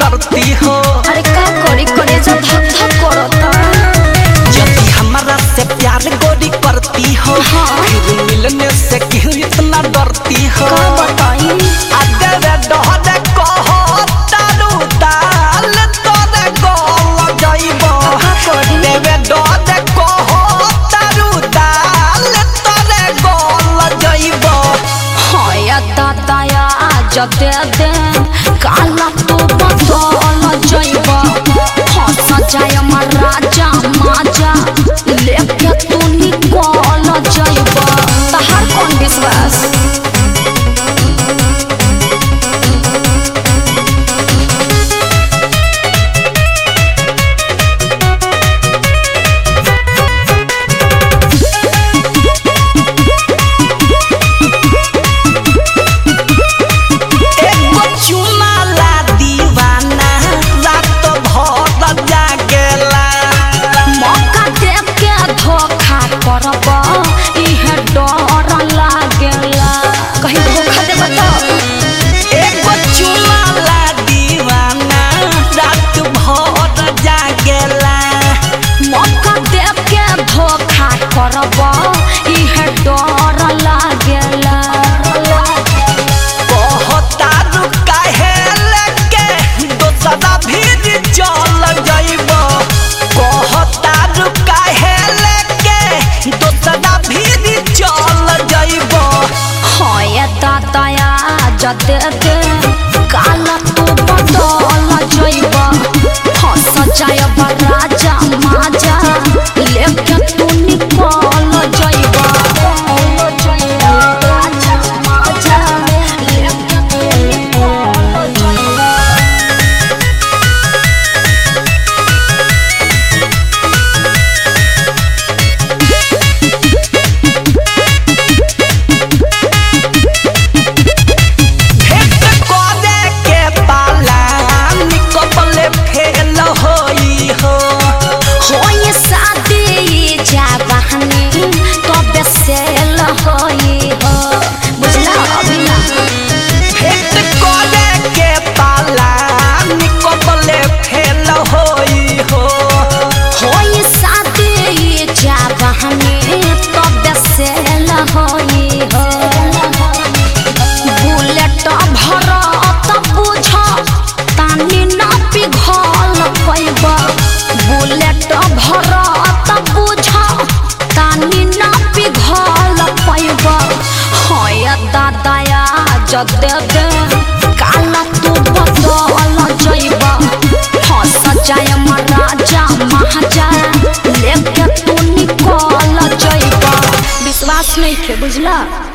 डरती हो। अरे का करी करे जब धक धक करता यदि हमारा से प्यार गोरी करती हो फिर मिलने से क्यों इतना डरती हो। का बताई आगे रे डहरे कहो तारू दाल तोरे गोल जाइबो। का करी देवे डहरे कहो तारू दाल तोरे गोल जाइबो। होया दादाया जब दे दे काला तो बदल जाइबा हंस जाय राजा माजा लेके तू निकल जाइबा। तहार कौन विश्वास दे दे काला तू बदल जाइबा हंस जाइबा राजा माजा लेके तू निकल जाइबा। राजा माजा लेके तू निकल जाइबा। बुलेट भरत बुझ तानी ना पिघल पैबा बुलेट भरत बुझ तानी ना पिघल पैबा। होया दादाया जब दे दे काला तू बदल जाइबा हंस जाय राजा महाजा लेके तू निकल जाइबा। विश्वास नहीं थे बुझला।